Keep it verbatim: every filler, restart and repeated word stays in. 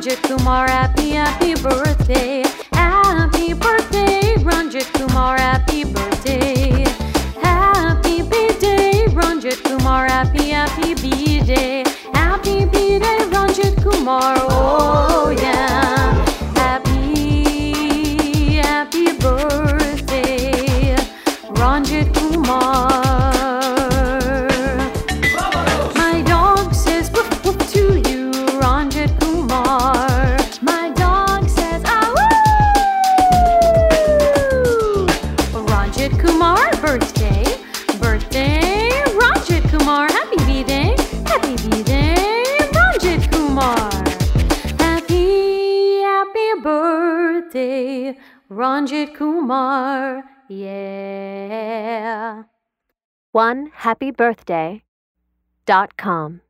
Ranjit Kumar, happy, happy birthday. Happy birthday, Ranjit Kumar, happy birthday. Happy B-Day, Ranjit Kumar, happy, happy B-Day. Happy B-Day, Ranjit Kumar, oh yeah. Happy, happy birthday, Ranjit Kumar. My dog says woof woof to you, Ranjit Kumar. My dog says ah woo. Ranjit Kumar, birthday, birthday, Ranjit Kumar, happy B-Day, happy B-Day, Ranjit Kumar. Happy, happy birthday, Ranjit Kumar, yeah. one happy birthday dot com